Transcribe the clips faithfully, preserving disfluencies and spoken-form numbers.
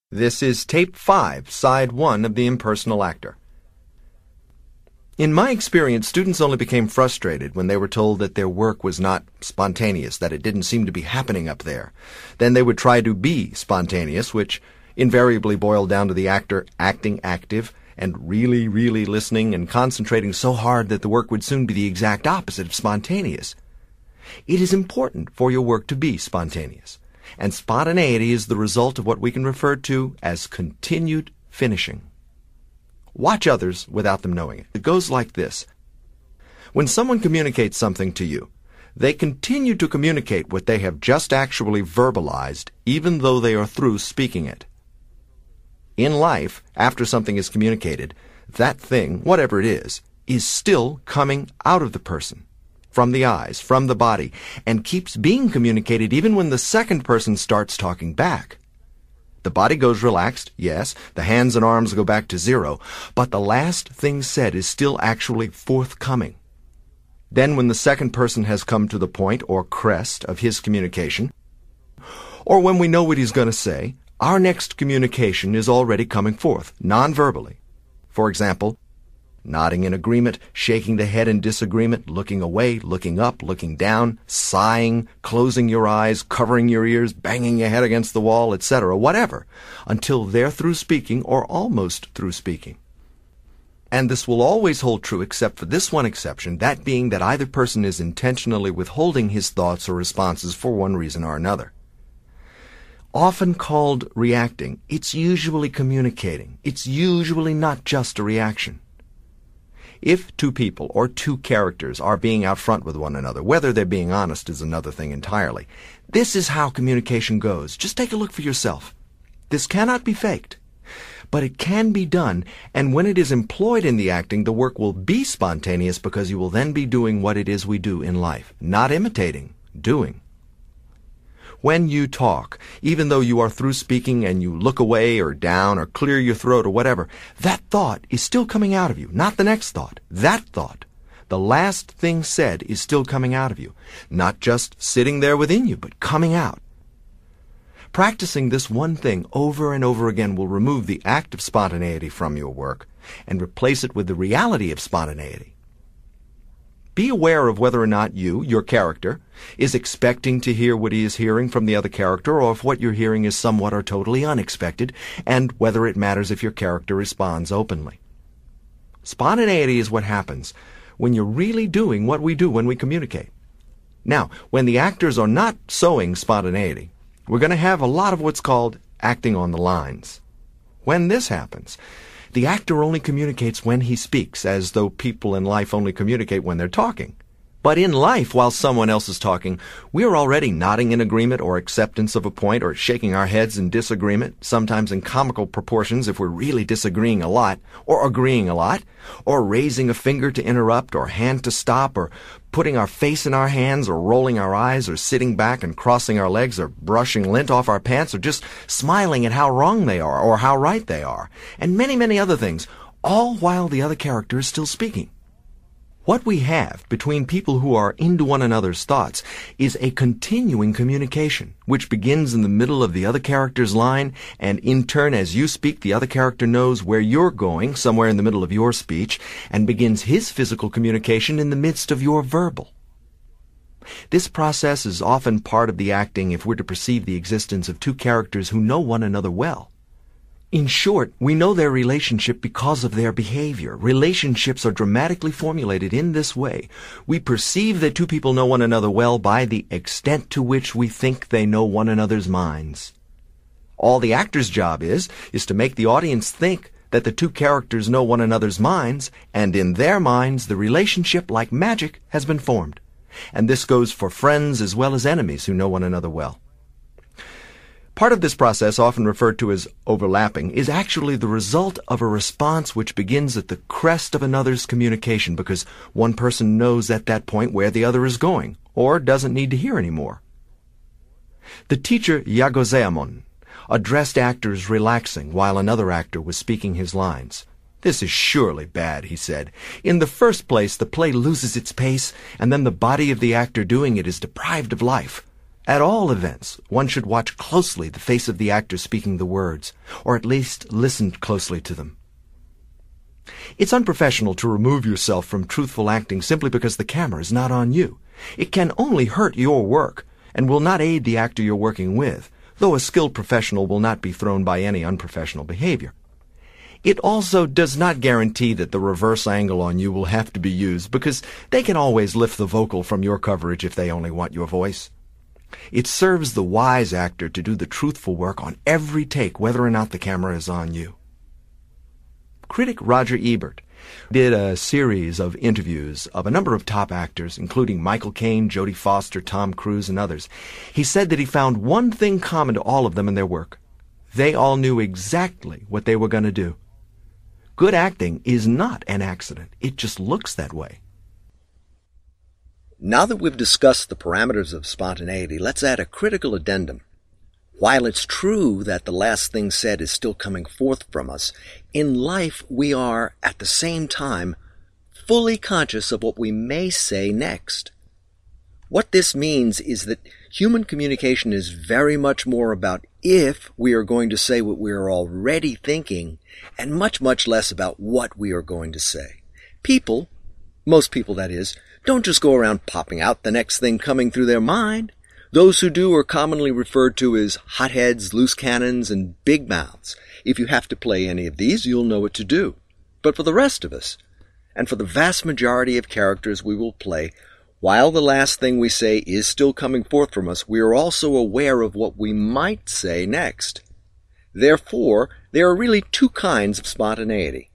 This is tape five, side one of The Impersonal Actor. In my experience, students only became frustrated when they were told that their work was not spontaneous, that it didn't seem to be happening up there. Then they would try to be spontaneous, which invariably boiled down to the actor acting active and really, really listening and concentrating so hard that the work would soon be the exact opposite of spontaneous. It is important for your work to be spontaneous. And spontaneity is the result of what we can refer to as continued finishing. Watch others without them knowing it. It goes like this. When someone communicates something to you, they continue to communicate what they have just actually verbalized, even though they are through speaking it. In life, after something is communicated, that thing, whatever it is, is still coming out of the person, from the eyes, from the body, and keeps being communicated even when the second person starts talking back. The body goes relaxed, yes, the hands and arms go back to zero, but the last thing said is still actually forthcoming. Then when the second person has come to the point or crest of his communication, or when we know what he's going to say, our next communication is already coming forth, non-verbally. For example, nodding in agreement, shaking the head in disagreement, looking away, looking up, looking down, sighing, closing your eyes, covering your ears, banging your head against the wall, et cetera, whatever, until they're through speaking or almost through speaking. And this will always hold true except for this one exception, that being that either person is intentionally withholding his thoughts or responses for one reason or another. Often called reacting, it's usually communicating. It's usually not just a reaction. If two people or two characters are being out front with one another, whether they're being honest is another thing entirely. This is how communication goes. Just take a look for yourself. This cannot be faked, but it can be done, and when it is employed in the acting, the work will be spontaneous because you will then be doing what it is we do in life, not imitating, doing. When you talk, even though you are through speaking and you look away or down or clear your throat or whatever, that thought is still coming out of you, not the next thought. That thought, the last thing said, is still coming out of you, not just sitting there within you, but coming out. Practicing this one thing over and over again will remove the act of spontaneity from your work and replace it with the reality of spontaneity. Be aware of whether or not you, your character, is expecting to hear what he is hearing from the other character, or if what you're hearing is somewhat or totally unexpected, and whether it matters if your character responds openly. Spontaneity is what happens when you're really doing what we do when we communicate. Now, when the actors are not sowing spontaneity, we're going to have a lot of what's called acting on the lines. When this happens, the actor only communicates when he speaks, as though people in life only communicate when they're talking. But in life, while someone else is talking, we're already nodding in agreement or acceptance of a point, or shaking our heads in disagreement, sometimes in comical proportions if we're really disagreeing a lot, or agreeing a lot, or raising a finger to interrupt, or hand to stop, or putting our face in our hands, or rolling our eyes, or sitting back and crossing our legs, or brushing lint off our pants, or just smiling at how wrong they are, or how right they are, and many, many other things, all while the other character is still speaking. What we have between people who are into one another's thoughts is a continuing communication, which begins in the middle of the other character's line, and in turn, as you speak, the other character knows where you're going, somewhere in the middle of your speech, and begins his physical communication in the midst of your verbal. This process is often part of the acting if we're to perceive the existence of two characters who know one another well. In short, we know their relationship because of their behavior. Relationships are dramatically formulated in this way. We perceive that two people know one another well by the extent to which we think they know one another's minds. All the actor's job is, is to make the audience think that the two characters know one another's minds, and in their minds the relationship, like magic, has been formed. And this goes for friends as well as enemies who know one another well. Part of this process, often referred to as overlapping, is actually the result of a response which begins at the crest of another's communication because one person knows at that point where the other is going, or doesn't need to hear anymore. The teacher Yagoseamon addressed actors relaxing while another actor was speaking his lines. "This is surely bad," he said. "In the first place, the play loses its pace, and then the body of the actor doing it is deprived of life. At all events, one should watch closely the face of the actor speaking the words, or at least listen closely to them. It's unprofessional to remove yourself from truthful acting simply because the camera is not on you. It can only hurt your work, and will not aid the actor you're working with, though a skilled professional will not be thrown by any unprofessional behavior. It also does not guarantee that the reverse angle on you will have to be used, because they can always lift the vocal from your coverage if they only want your voice. It serves the wise actor to do the truthful work on every take, whether or not the camera is on you. Critic Roger Ebert did a series of interviews of a number of top actors, including Michael Caine, Jodie Foster, Tom Cruise, and others. He said that he found one thing common to all of them in their work. They all knew exactly what they were going to do. Good acting is not an accident. It just looks that way. Now that we've discussed the parameters of spontaneity, let's add a critical addendum. While it's true that the last thing said is still coming forth from us, in life we are, at the same time, fully conscious of what we may say next. What this means is that human communication is very much more about if we are going to say what we are already thinking, and much, much less about what we are going to say. People, most people that is, don't just go around popping out the next thing coming through their mind. Those who do are commonly referred to as hotheads, loose cannons, and big mouths. If you have to play any of these, you'll know what to do. But for the rest of us, and for the vast majority of characters we will play, while the last thing we say is still coming forth from us, we are also aware of what we might say next. Therefore, there are really two kinds of spontaneity.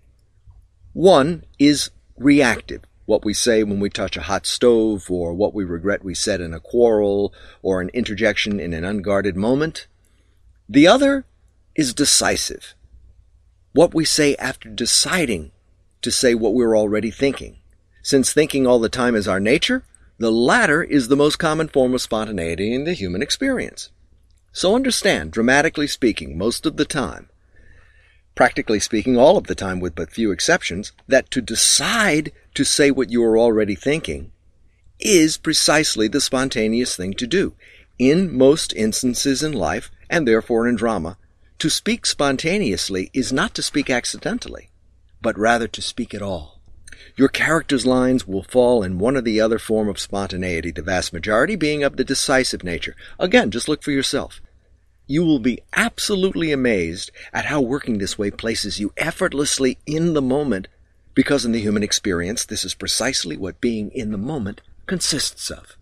One is reactive, what we say when we touch a hot stove, or what we regret we said in a quarrel, or an interjection in an unguarded moment. The other is decisive, what we say after deciding to say what we're already thinking. Since thinking all the time is our nature, the latter is the most common form of spontaneity in the human experience. So understand, dramatically speaking, most of the time, practically speaking all of the time with but few exceptions, that to decide to say what you are already thinking is precisely the spontaneous thing to do. In most instances in life, and therefore in drama, to speak spontaneously is not to speak accidentally, but rather to speak at all. Your character's lines will fall in one or the other form of spontaneity, the vast majority being of the decisive nature. Again, just look for yourself. You will be absolutely amazed at how working this way places you effortlessly in the moment, because in the human experience, this is precisely what being in the moment consists of.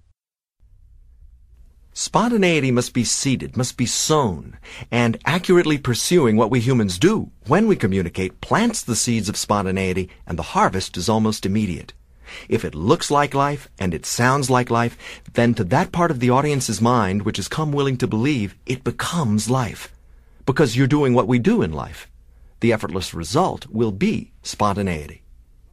Spontaneity must be seeded, must be sown, and accurately pursuing what we humans do when we communicate plants the seeds of spontaneity, and the harvest is almost immediate. If it looks like life and it sounds like life, then to that part of the audience's mind which has come willing to believe, it becomes life. Because you're doing what we do in life. The effortless result will be spontaneity.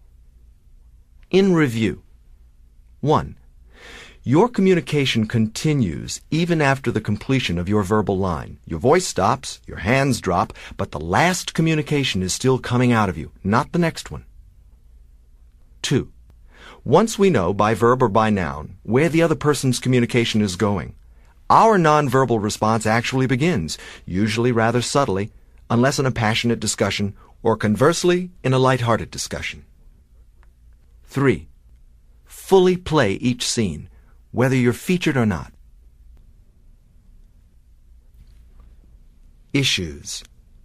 In review. One. Your communication continues even after the completion of your verbal line. Your voice stops, your hands drop, but the last communication is still coming out of you, not the next one. Two. Once we know, by verb or by noun, where the other person's communication is going, our nonverbal response actually begins, usually rather subtly, unless in a passionate discussion, or conversely, in a light-hearted discussion. Three. Fully play each scene, whether you're featured or not. Issues.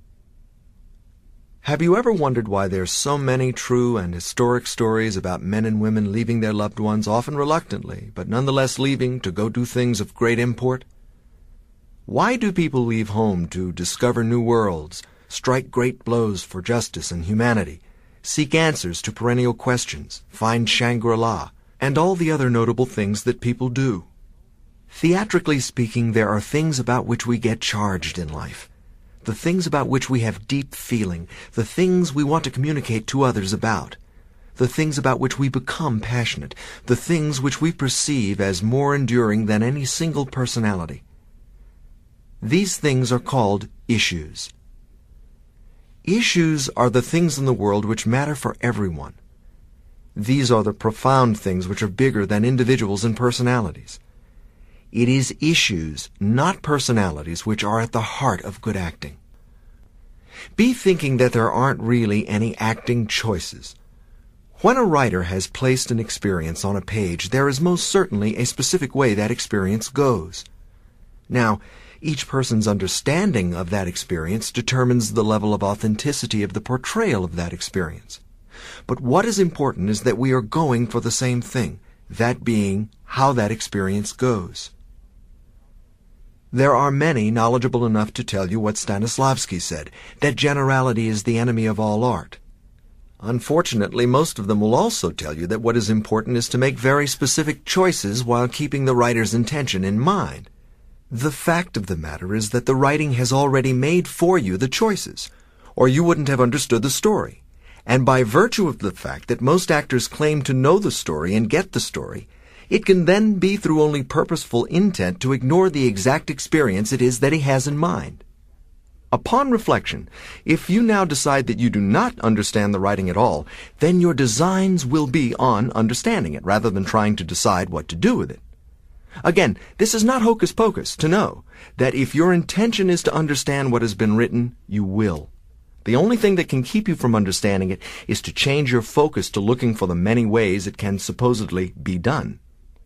Have you ever wondered why there's so many true and historic stories about men and women leaving their loved ones, often reluctantly, but nonetheless leaving to go do things of great import? Why do people leave home to discover new worlds, strike great blows for justice and humanity, seek answers to perennial questions, find Shangri-La, and all the other notable things that people do? Theatrically speaking, there are things about which we get charged in life. The things about which we have deep feeling, the things we want to communicate to others about, the things about which we become passionate, the things which we perceive as more enduring than any single personality. These things are called issues. Issues are the things in the world which matter for everyone. These are the profound things which are bigger than individuals and personalities. It is issues, not personalities, which are at the heart of good acting. Be thinking that there aren't really any acting choices. When a writer has placed an experience on a page, there is most certainly a specific way that experience goes. Now, each person's understanding of that experience determines the level of authenticity of the portrayal of that experience. But what is important is that we are going for the same thing, that being how that experience goes. There are many knowledgeable enough to tell you what Stanislavski said, that generality is the enemy of all art. Unfortunately, most of them will also tell you that what is important is to make very specific choices while keeping the writer's intention in mind. The fact of the matter is that the writing has already made for you the choices, or you wouldn't have understood the story. And by virtue of the fact that most actors claim to know the story and get the story, it can then be through only purposeful intent to ignore the exact experience it is that he has in mind. Upon reflection, if you now decide that you do not understand the writing at all, then your designs will be on understanding it, rather than trying to decide what to do with it. Again, this is not hocus pocus to know that if your intention is to understand what has been written, you will. The only thing that can keep you from understanding it is to change your focus to looking for the many ways it can supposedly be done.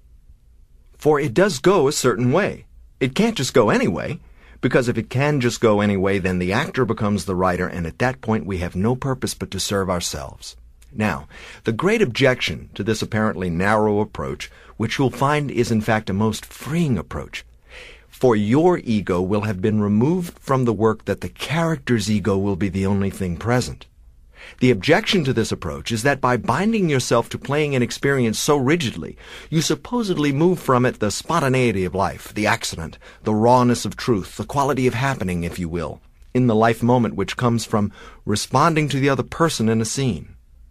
For it does go a certain way. It can't just go any way, because if it can just go any way, then the actor becomes the writer, and at that point we have no purpose but to serve ourselves. Now, the great objection to this apparently narrow approach, which you'll find is in fact a most freeing approach, for your ego will have been removed from the work that the character's ego will be the only thing present. The objection to this approach is that by binding yourself to playing an experience so rigidly, you supposedly move from it the spontaneity of life, the accident, the rawness of truth, the quality of happening, if you will, in the life moment which comes from responding to the other person in a scene.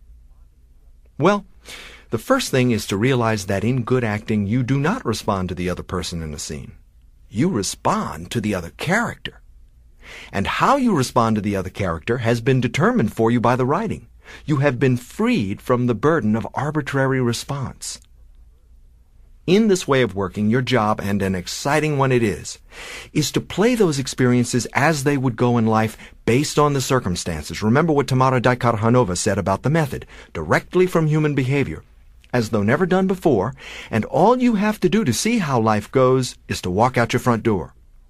Well, the first thing is to realize that in good acting you do not respond to the other person in a scene. You respond to the other character. And how you respond to the other character has been determined for you by the writing. You have been freed from the burden of arbitrary response. In this way of working, your job, and an exciting one it is, is to play those experiences as they would go in life based on the circumstances. Remember what Tamara Daikarhanova said about the method, directly from human behavior, as though never done before, and all you have to do to see how life goes is to walk out your front door.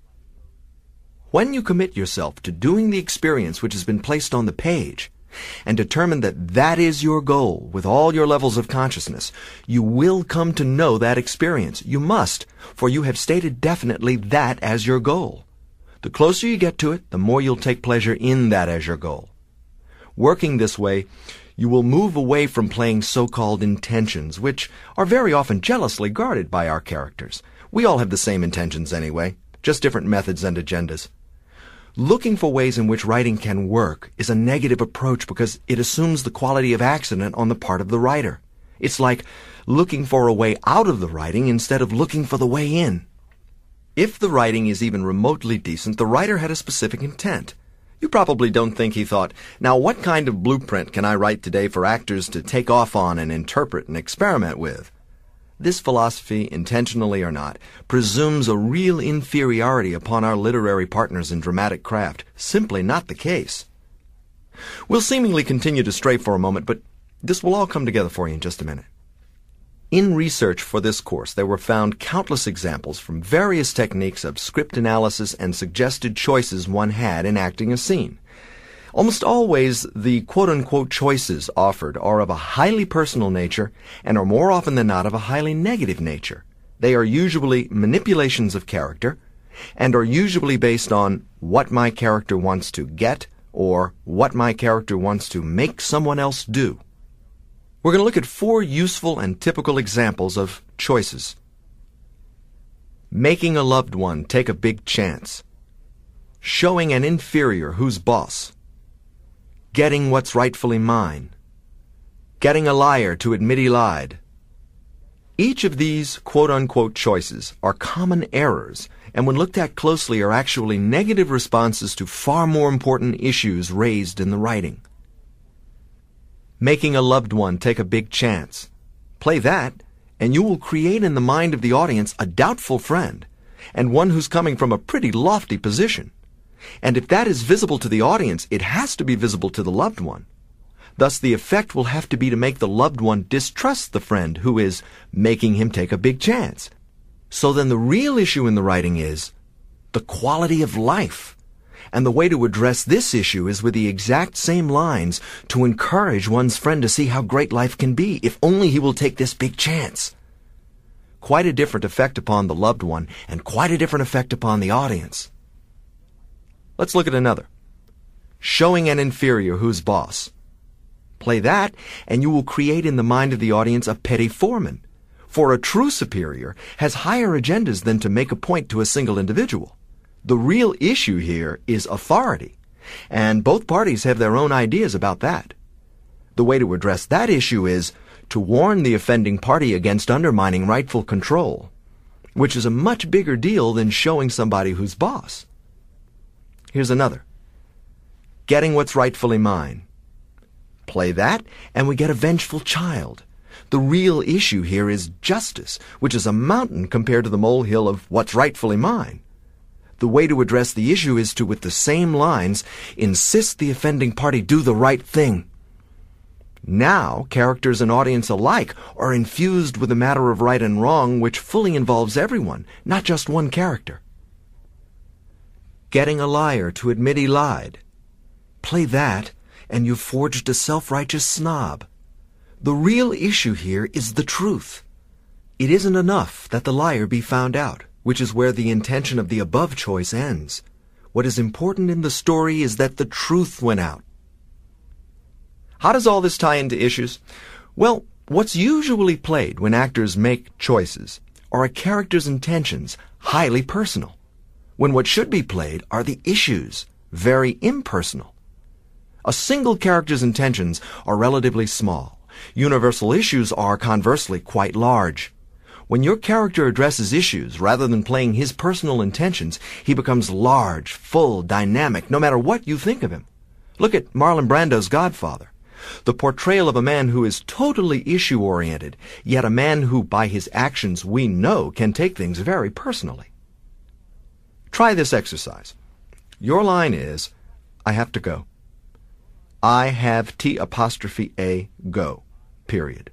When you commit yourself to doing the experience which has been placed on the page, and determine that that is your goal with all your levels of consciousness, you will come to know that experience. You must, for you have stated definitely that as your goal. The closer you get to it, the more you'll take pleasure in that as your goal. Working this way, you will move away from playing so-called intentions, which are very often jealously guarded by our characters. We all have the same intentions anyway, just different methods and agendas. Looking for ways in which writing can work is a negative approach because it assumes the quality of accident on the part of the writer. It's like looking for a way out of the writing instead of looking for the way in. If the writing is even remotely decent, the writer had a specific intent. You probably don't think he thought, now what kind of blueprint can I write today for actors to take off on and interpret and experiment with? This philosophy, intentionally or not, presumes a real inferiority upon our literary partners in dramatic craft. Simply not the case. We'll seemingly continue to stray for a moment, but this will all come together for you in just a minute. In research for this course, there were found countless examples from various techniques of script analysis and suggested choices one had in acting a scene. Almost always, the quote-unquote choices offered are of a highly personal nature and are more often than not of a highly negative nature. They are usually manipulations of character and are usually based on what my character wants to get or what my character wants to make someone else do. We're going to look at four useful and typical examples of choices. Making a loved one take a big chance. Showing an inferior who's boss. Getting what's rightfully mine. Getting a liar to admit he lied. Each of these quote-unquote choices are common errors, and when looked at closely are actually negative responses to far more important issues raised in the writing. Making a loved one take a big chance. Play that, and you will create in the mind of the audience a doubtful friend, and one who's coming from a pretty lofty position. And if that is visible to the audience, it has to be visible to the loved one. Thus, the effect will have to be to make the loved one distrust the friend who is making him take a big chance. So then the real issue in the writing is the quality of life. And the way to address this issue is with the exact same lines to encourage one's friend to see how great life can be if only he will take this big chance. Quite a different effect upon the loved one and quite a different effect upon the audience. Let's look at another. Showing an inferior who's boss. Play that, and you will create in the mind of the audience a petty foreman. For a true superior has higher agendas than to make a point to a single individual. The real issue here is authority, and both parties have their own ideas about that. The way to address that issue is to warn the offending party against undermining rightful control, which is a much bigger deal than showing somebody who's boss. Here's another. Getting what's rightfully mine. Play that, and we get a vengeful child. The real issue here is justice, which is a mountain compared to the molehill of what's rightfully mine. The way to address the issue is to, with the same lines, insist the offending party do the right thing. Now, characters and audience alike are infused with a matter of right and wrong which fully involves everyone, not just one character. Getting a liar to admit he lied. Play that, and you've forged a self-righteous snob. The real issue here is the truth. It isn't enough that the liar be found out, which is where the intention of the above choice ends. What is important in the story is that the truth went out. How does all this tie into issues? Well, what's usually played when actors make choices are a character's intentions, highly personal, when what should be played are the issues, very impersonal. A single character's intentions are relatively small. Universal issues are, conversely, quite large. When your character addresses issues rather than playing his personal intentions, he becomes large, full, dynamic, no matter what you think of him. Look at Marlon Brando's Godfather. The portrayal of a man who is totally issue-oriented, yet a man who, by his actions, we know can take things very personally. Try this exercise. Your line is, I have to go. I have T apostrophe A go, period.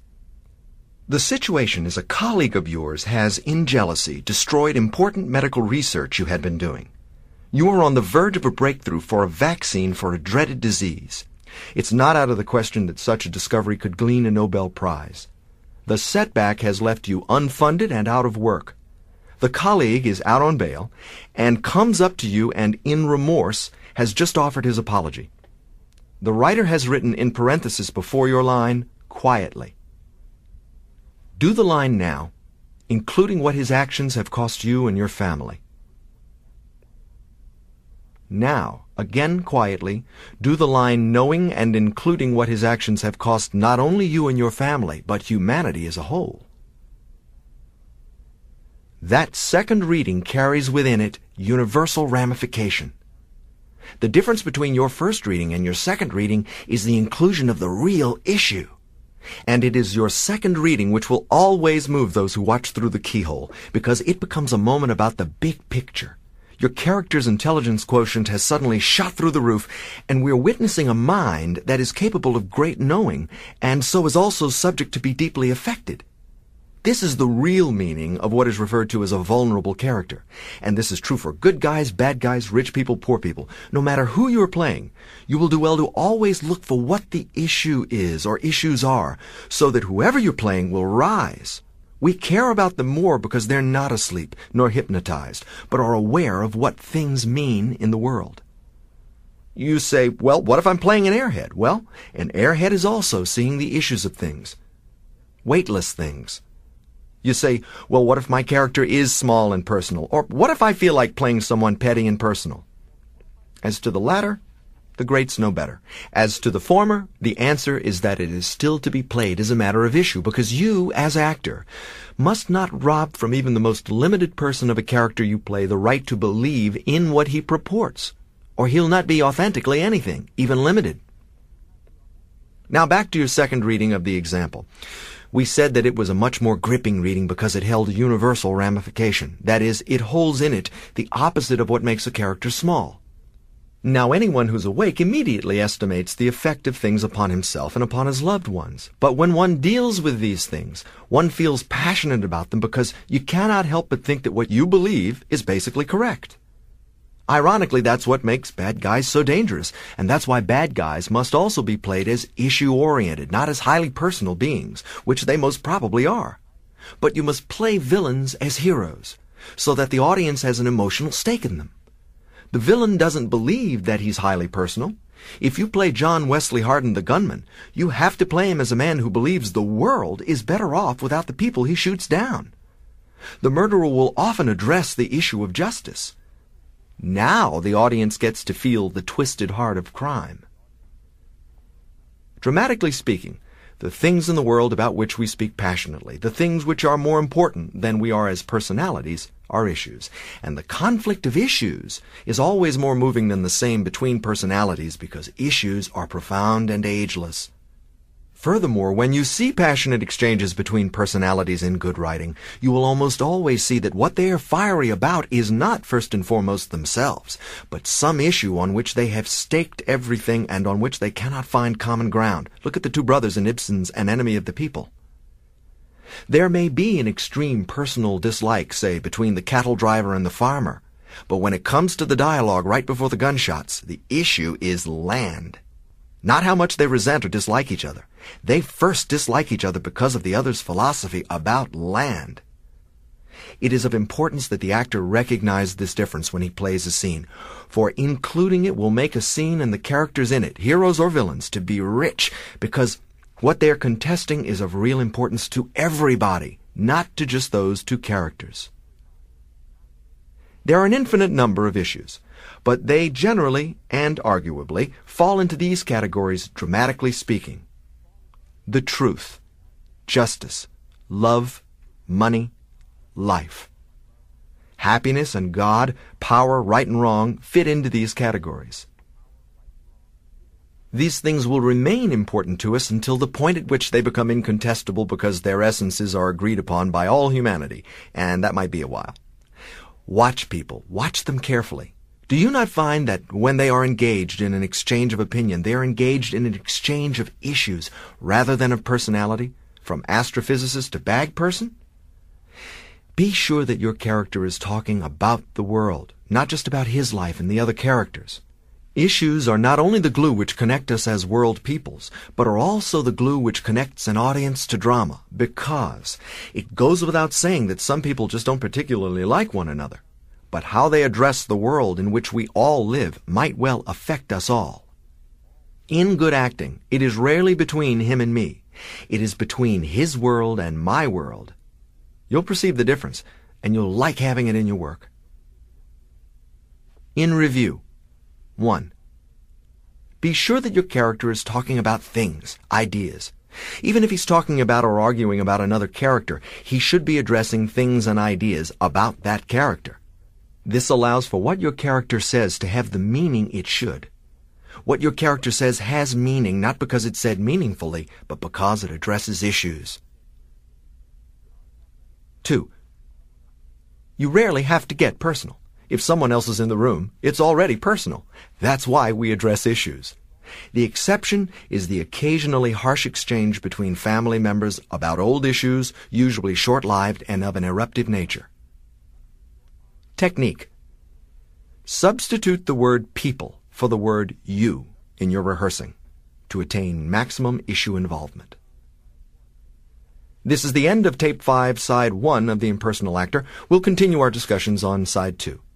The situation is a colleague of yours has, in jealousy, destroyed important medical research you had been doing. You are on the verge of a breakthrough for a vaccine for a dreaded disease. It's not out of the question that such a discovery could glean a Nobel Prize. The setback has left you unfunded and out of work. The colleague is out on bail and comes up to you and, in remorse, has just offered his apology. The writer has written in parenthesis before your line, quietly. Do the line now, including what his actions have cost you and your family. Now, again quietly, do the line knowing and including what his actions have cost not only you and your family, but humanity as a whole. That second reading carries within it universal ramification. The difference between your first reading and your second reading is the inclusion of the real issue. And it is your second reading which will always move those who watch through the keyhole, because it becomes a moment about the big picture. Your character's intelligence quotient has suddenly shot through the roof, and we're witnessing a mind that is capable of great knowing, and so is also subject to be deeply affected. This is the real meaning of what is referred to as a vulnerable character. And this is true for good guys, bad guys, rich people, poor people. No matter who you're playing, you will do well to always look for what the issue is or issues are, so that whoever you're playing will rise. We care about them more because they're not asleep nor hypnotized, but are aware of what things mean in the world. You say, well, what if I'm playing an airhead? Well, an airhead is also seeing the issues of things. Weightless things. You say, well, what if my character is small and personal? Or what if I feel like playing someone petty and personal? As to the latter, the greats know better. As to the former, the answer is that it is still to be played as a matter of issue, because you, as actor, must not rob from even the most limited person of a character you play the right to believe in what he purports, or he'll not be authentically anything, even limited. Now back to your second reading of the example. We said that it was a much more gripping reading because it held a universal ramification. That is, it holds in it the opposite of what makes a character small. Now, anyone who's awake immediately estimates the effect of things upon himself and upon his loved ones. But when one deals with these things, one feels passionate about them because you cannot help but think that what you believe is basically correct. Ironically, that's what makes bad guys so dangerous, and that's why bad guys must also be played as issue-oriented, not as highly personal beings, which they most probably are. But you must play villains as heroes, so that the audience has an emotional stake in them. The villain doesn't believe that he's highly personal. If you play John Wesley Hardin the gunman, you have to play him as a man who believes the world is better off without the people he shoots down. The murderer will often address the issue of justice. Now the audience gets to feel the twisted heart of crime. Dramatically speaking, the things in the world about which we speak passionately, the things which are more important than we are as personalities, are issues. And the conflict of issues is always more moving than the same between personalities because issues are profound and ageless. Furthermore, when you see passionate exchanges between personalities in good writing, you will almost always see that what they are fiery about is not first and foremost themselves, but some issue on which they have staked everything and on which they cannot find common ground. Look at the two brothers in Ibsen's An Enemy of the People. There may be an extreme personal dislike, say, between the cattle driver and the farmer, but when it comes to the dialogue right before the gunshots, the issue is land. Not how much they resent or dislike each other. They first dislike each other because of the other's philosophy about land. It is of importance that the actor recognize this difference when he plays a scene, for including it will make a scene and the characters in it, heroes or villains, to be rich, because what they are contesting is of real importance to everybody, not to just those two characters. There are an infinite number of issues, but they generally, and arguably, fall into these categories, dramatically speaking. The truth, justice, love, money, life. Happiness and God, power, right and wrong, fit into these categories. These things will remain important to us until the point at which they become incontestable because their essences are agreed upon by all humanity, and that might be a while. Watch people. Watch them carefully. Do you not find that when they are engaged in an exchange of opinion, they are engaged in an exchange of issues rather than of personality, from astrophysicist to bag person? Be sure that your character is talking about the world, not just about his life and the other characters. Issues are not only the glue which connect us as world peoples, but are also the glue which connects an audience to drama, because it goes without saying that some people just don't particularly like one another. But how they address the world in which we all live might well affect us all. In good acting, it is rarely between him and me. It is between his world and my world. You'll perceive the difference, and you'll like having it in your work. In review. One. Be sure that your character is talking about things, ideas. Even if he's talking about or arguing about another character, he should be addressing things and ideas about that character. This allows for what your character says to have the meaning it should. What your character says has meaning not because it's said meaningfully, but because it addresses issues. Two. You rarely have to get personal. If someone else is in the room, it's already personal. That's why we address issues. The exception is the occasionally harsh exchange between family members about old issues, usually short-lived and of an eruptive nature. Technique. Substitute the word people for the word you in your rehearsing to attain maximum issue involvement. This is the end of Tape five, Side one of The Impersonal Actor. We'll continue our discussions on Side two.